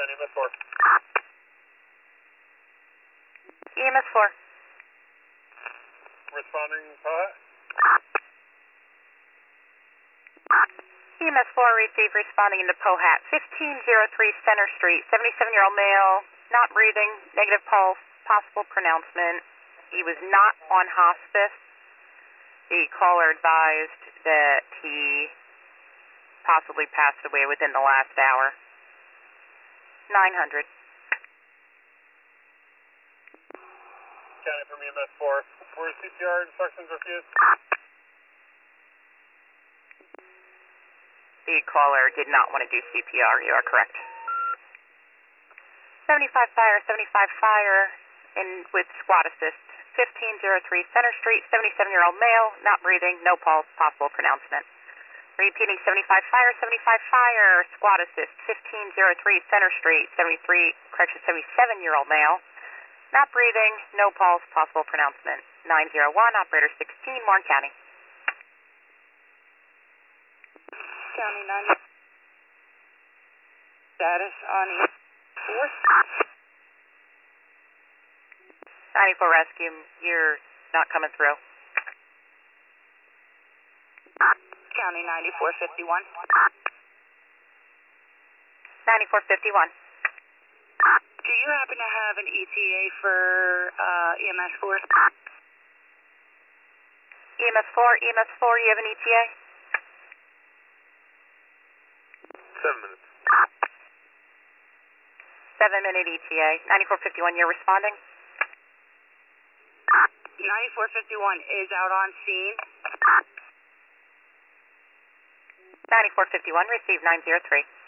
EMS 4. EMS 4. Responding, Pohat. EMS 4 received responding into Pohat, 1503 Center Street, 77-year-old male, not breathing, negative pulse, possible pronouncement. He was not on hospice. The caller advised that he possibly passed away within the last hour. 900. County from EMS 4. Were CPR instructions refused? The caller did not want to do CPR. You are correct. 75 fire in with squad assist. 1503 Center Street, 77-year-old male, not breathing, no pulse, possible pronouncement. Repeating 75 fire, squad assist. 1503 Center Street, 77-year-old male, not breathing, no pulse, possible pronouncement. 901, operator 16, Warren County. County 90. Status on E4. 94 rescue, you're not coming through. County 9451. 9451. Do you happen to have an ETA for EMS 4? EMS 4, you have an ETA? 7 minutes. 7-minute ETA. 9451, you're responding? 9451 is out on scene. 9451, receive 903.